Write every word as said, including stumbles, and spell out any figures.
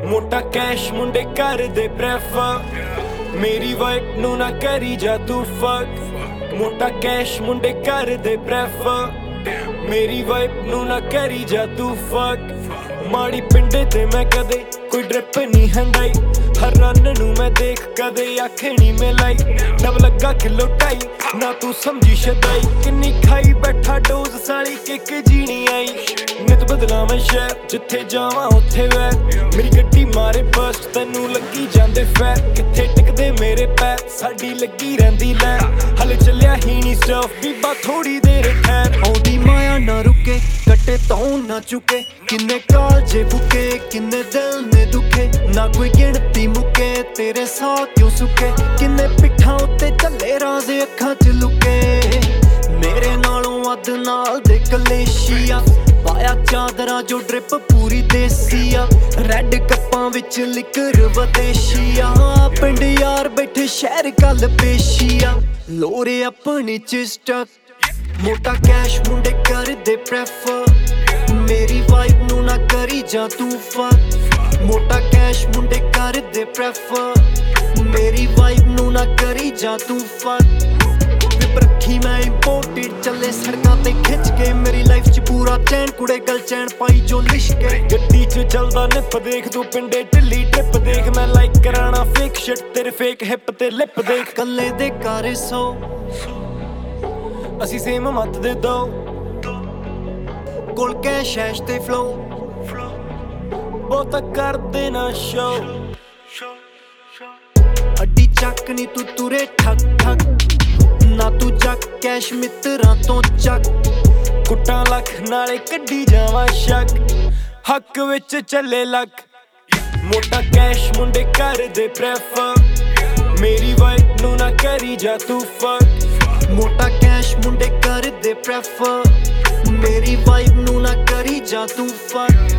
ਮੋਟਾ ਕੈਸ਼ ਮੁੰਡੇ ਕਰਦੇ ਪ੍ਰੈਫਰ, ਮੇਰੀ ਵਾਈਫ ਨੂੰ ਨਾ ਕਰੀ ਜਾ ਤੂੰ ਫੱਕ। ਮੋਟਾ ਕੈਸ਼ ਮੁੰਡੇ ਕਰਦੇ ਪ੍ਰੈਫਰ, ਮੇਰੀ ਵਾਈਫ ਨੂੰ ਨਾ ਕਰੀ ਜਾ ਤੂੰ ਫੱਕ। ਮਾੜੀ ਪਿੰਡੇ ਤੇ ਮੈਂ ਕਦੇ ਕੋਈ ਡ੍ਰਿਪ ਨਹੀਂ ਹੰਡਾਈ, ਹਰ ਰਨ ਨੂੰ ਮੈਂ ਦੇਖ ਕਦੇ ਅੱਖ ਨਹੀਂ ਮਿਲਾਈ। ਡਬ ਲੱਗਾ ਕਿਲੋ ਢਾਈ ਨਾ ਤੂੰ ਸਮਝੀ ਸ਼ਦਾਈ, ਕਿੰਨੀ ਖਾਈ ਬੈਠਾ ਡੋਜ਼ ਸਾਲੀ ਕਿੱਕ ਜੀ ਨਹੀਂ ਆਈ। ਨਿਤ ਬਦਲਾਂ ਮੈਂ ਸ਼ਹਿਰ ਜਿੱਥੇ ਜਾਵਾਂ ਉੱਥੇ ਵੈ, ਮੇਰੀ ਗੱਡੀ ਮਾਰੇ ਬਸਟ ਤੈਨੂੰ ਲੱਗੀ ਜਾਂਦੇ ਫੈਰ। ਕਿੱਥੇ ਟਿਕਦੇ ਮੇਰੇ ਪੈਰ ਸਾਡੀ ਲੱਗੀ ਰਹਿੰਦੀ ਲੈ, ਹਲੇ ਚੱਲਿਆ ਹੀ ਨਹੀਂ ਸਟਫ ਬੀਬਾ ਥੋੜੀ ਦੇਰ ਠਹਿਰ। ਆਉਂਦੀ ਮਾਇਆ ਨਾ ਰੁਕੇ ਕੱਟੇ ਤੋਂ ਨਾ ਚੁੱਕੇ, ਕਿੰਨੇ ਕਾਲਜੇ ਫੁਕੇ ਕਿੰਨੇ ਦਿਲ ਨੇ ਦੁਖੇ, ਨਾ ਕੋਈ ਗਿਣਤੀ ਮੁੱਕੇ ਤੇਰੇ ਸਾਹ ਕਿਉਂ ਸੁੱਕੇ। ਕਿੰਨੇ ਪਿੱਠਾਂ ਉੱਤੇ ਚੱਲੇ ਰਾਜ਼ ਅੱਖਾਂ ਚ ਲੁਕੇ, ਮੇਰੇ ਨਾਲੋਂ ਅੱਧ ਨਾਲ ਦੇ ਕਲੇਸ਼ੀਆ। ਪਾਇਆ ਚਾਦਰਾਂ ਜੋ ਡ੍ਰਿਪ ਪੂਰੀ ਦੇਸੀ ਆ, ਰੈਡ ਕੱਪਾਂ ਵਿੱਚ ਲਿਕਰ ਵਿਦੇਸ਼ੀਆ। ਪਿੰਡ ਯਾਰ ਬੈਠੇ ਸ਼ਹਿਰ ਕੱਲ ਪੇਸ਼ੀਆ, ਲੋਰੇ ਆਪਣੀ ਚ ਸਟਕ। ਮੋਟਾ ਕੈਸ਼ ਮੁੰਡੇ ਕਰਦੇ ਪ੍ਰੈਫਰ, ਮੇਰੀ ਵਾਈਫ ਨੂੰ ਨਾ ਕਰੀ ਜਾ ਤੂੰ ਫੱਕ। ਮੋਟਾ ਕੈਸ਼ ਮੁੰਡੇ ਕਰਦੇ ਪ੍ਰੈਫਰ, ਮੇਰੀ ਵਾਈਫ ਨੂੰ ਨਾ ਕਰੀ ਜਾ ਤੂੰ ਫੱਕ। ਵਿਪ ਰੱਖੀ ਮੈਂ ਇੰਪੋਰਟਡ ਚੱਲੇ ਸੜਕਾਂ ਤੇ ਖਿੱਚ ਕੇ, ਮੇਰੀ ਲਾਈਫ ਚ ਪੂਰਾ ਚੈਨ ਕੁੜੇ ਗਲ ਚੈਨ ਪਾਈ ਜੋ ਲਿਸ਼ਕੇ। ਗੱਡੀ ਚ ਚੱਲਦਾ ਨਿੱਪ ਦੇਖ ਤੂੰ ਪਿੰਡੇ ਢਿੱਲੀ ਟ੍ਰਿਪ ਦੇਖ, ਮੈਂ ਲਾਈਕ ਕਰਾਣਾ ਫੇਕ ਸ਼ਿਟ ਤੇਰੇ ਫੇਕ ਹਿੱਪ ਤੇ ਲਿਪ ਦੇਖ। ਕੱਲੇ ਦੇ ਘਰ ਸੋ ਅਸੀਂ ਸੇਮ ਮੱਤ ਦੇ ਦੋ, ਕੋਲ ਕੈਸ਼ ਐਸ਼ ਤੇ ਫਲੋ, ਬਹੁਤਾ ਕਰਦੇ ਨਾ ਸ਼ੋ। ਅੱਡੀ ਚੱਕ ਨੀ ਤੂੰ ਤੁਰੇ ਠੱਕ ਠੱਕ, ਨਾ ਤੂੰ ਚੱਕ ਕੈਸ਼ ਮਿੱਤਰਾਂ ਤੋਂ ਚੱਕ। ਕੁੱਟਾਂ ਲੱਖ ਨਾਲੇ ਕੱਢੀ ਜਾਵਾਂ ਸ਼ੱਕ, ਹੱਕ ਵਿੱਚ ਚੱਲੇ ਲੱਕ। ਮੋਟਾ ਕੈਸ਼ ਮੁੰਡੇ ਕਰਦੇ ਪ੍ਰੈਫਰ, ਮੇਰੀ ਵਾਈਫ ਨੂੰ ਨਾ ਕਰੀ ਜਾ ਤੂੰ ਫੱਕ। ਮੋਟਾ ਕੈਸ਼ ਮੁੰਡੇ ਕਰਦੇ ਪ੍ਰੈਫਰ, ਮੇਰੀ ਵਾਈਫ ਨੂੰ ਨਾ ਕਰੀ ਜਾ ਤੂੰ ਫੱਕ।